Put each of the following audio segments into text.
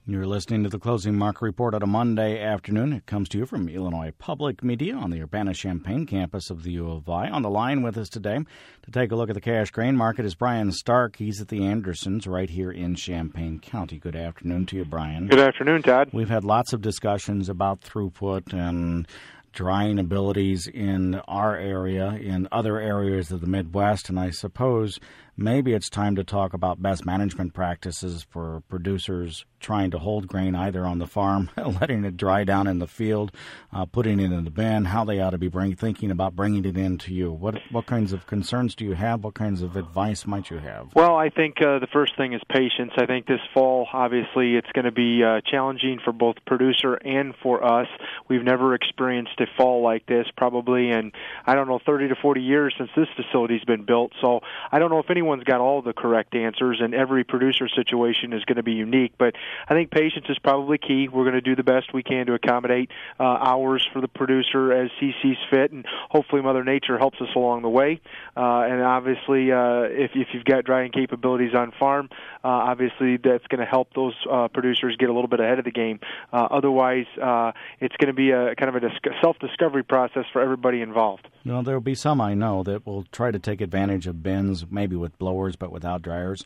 You're listening to the Closing Market Report on a Monday afternoon. It comes to you from Illinois Public Media on the Urbana-Champaign campus of the U of I. On the line with us today to take a look at the cash grain market is Brian Stark. He's at the Andersons right here in Champaign County. Good afternoon to you, Brian. Good afternoon, Todd. We've had lots of discussions about throughput and drying abilities in our area, in other areas of the Midwest, and I suppose maybe it's time to talk about best management practices for producers trying to hold grain either on the farm, letting it dry down in the field, putting it in the bin, how they ought to be thinking about bringing it in to you. What kinds of concerns do you have? What kinds of advice might you have? Well, I think the first thing is patience. I think this fall, obviously, it's going to be challenging for both producer and for us. We've never experienced a fall like this probably in, 30 to 40 years since this facility's been built. So I don't know if anyone's got all the correct answers, and every producer situation is going to be unique. But I think patience is probably key. We're going to do the best we can to accommodate hours for the producer as he sees fit, and hopefully Mother Nature helps us along the way. And obviously, if you've got drying capabilities on farm, obviously that's going to help those producers get a little bit ahead of the game. Otherwise, it's going to be a kind of a self-discovery process for everybody involved. Well, there will be some I know that will try to take advantage of bins, maybe with blowers but without dryers.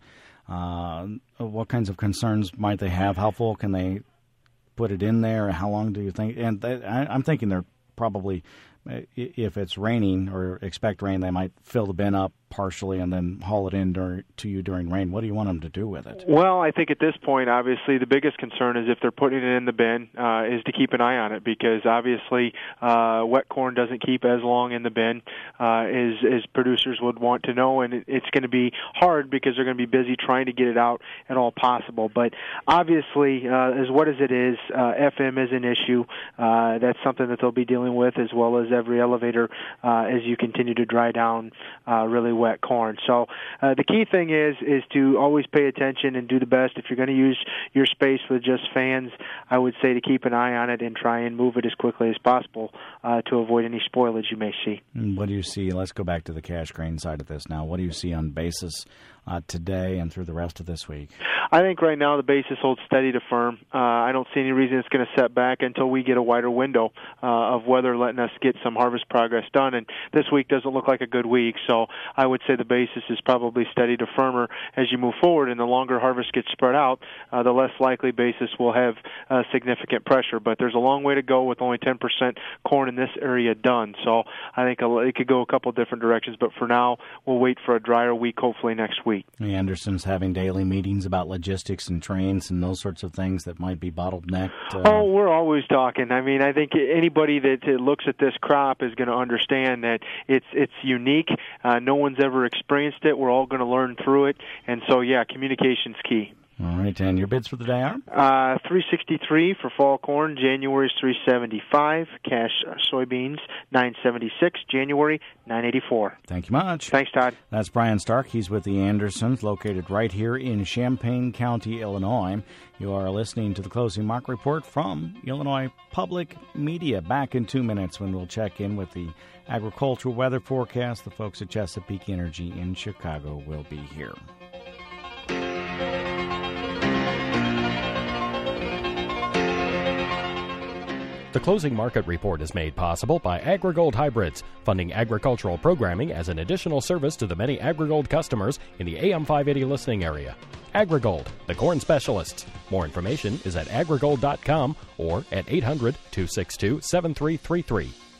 What kinds of concerns might they have? How full can they put it in there? How long do you think? And I'm thinking they're probably, if it's raining or expect rain, they might fill the bin up partially and then haul it in to you during rain. What do you want them to do with it? Well, I think at this point, obviously, the biggest concern is if they're putting it in the bin, is to keep an eye on it, because obviously wet corn doesn't keep as long in the bin as producers would want to know, and it's going to be hard because they're going to be busy trying to get it out at all possible. But obviously, as wet as it is, FM is an issue. That's something that they'll be dealing with, as well as every elevator as you continue to dry down really wet corn. So the key thing is to always pay attention and do the best. If you're going to use your space with just fans, I would say to keep an eye on it and try and move it as quickly as possible to avoid any spoilage you may see. What do you see? Let's go back to the cash grain side of this now. What do you see on basis today and through the rest of this week? I think right now the basis holds steady to firm. I don't see any reason it's going to set back until we get a wider window of weather letting us get some harvest progress done. And this week doesn't look like a good week, so I would say the basis is probably steady to firmer as you move forward. And the longer harvest gets spread out, the less likely basis will have significant pressure. But there's a long way to go with only 10% corn in this area done. So I think it could go a couple different directions. But for now, we'll wait for a drier week, hopefully next week. The Anderson's having daily meetings about logistics and trains and those sorts of things that might be bottlenecked. We're always talking. I mean, I think anybody that looks at this crop is going to understand that it's unique. No one's ever experienced it. We're all going to learn through it. And so, yeah, communication's key. All right, and your bids for the day are? $363 for fall corn. January's $375. Cash soybeans $976. January $984. Thank you much. Thanks, Todd. That's Brian Stark. He's with the Andersons, located right here in Champaign County, Illinois. You are listening to the Closing Market Report from Illinois Public Media. Back in 2 minutes when we'll check in with the agricultural weather forecast. The folks at Chesapeake Energy in Chicago will be here. The Closing Market Report is made possible by AgriGold Hybrids, funding agricultural programming as an additional service to the many AgriGold customers in the AM 580 listening area. AgriGold, the corn specialists. More information is at agrigold.com or at 800-262-7333.